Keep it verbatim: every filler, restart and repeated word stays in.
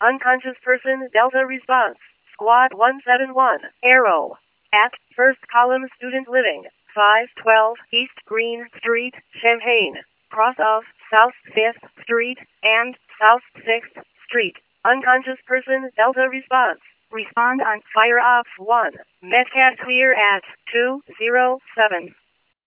Unconscious person, Delta response. Squad one seven one, Arrow. At first column student living, five twelve East Green Street, Champaign. Cross of South fifth Street and South sixth Street. Unconscious person, Delta response. Respond on fire off one. Medcat clear at two zero seven.